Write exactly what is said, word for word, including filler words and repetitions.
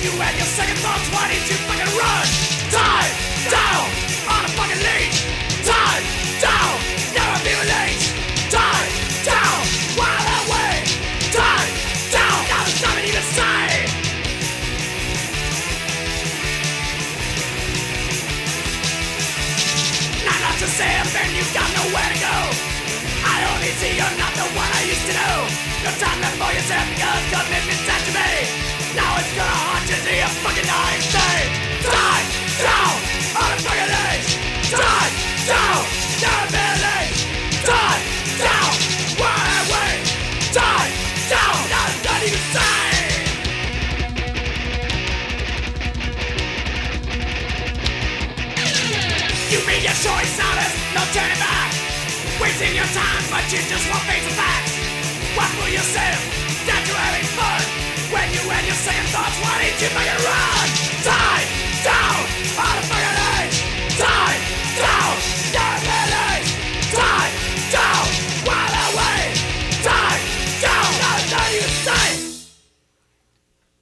you had your second thoughts, why didn't you fucking run? Time down on a fucking leash. Time down, never be released. Time down, why that way? Time down, now there's nothing you can say. Not enough to say, then you've got nowhere to go. I only see you're not the one I used to know. No time left for yourself because commitment's after me. Now it's gonna haunt you till you fucking die. Say, time down on a fucking leash. Time down, never be released. Time down, why wait? Time down, now there's nothing you can say. You made your choice, now there's no turning back. Wasting your time, but you just won't face the facts. What will you say? That you're having fun. When you had your second thoughts, why didn't you fucking run? Time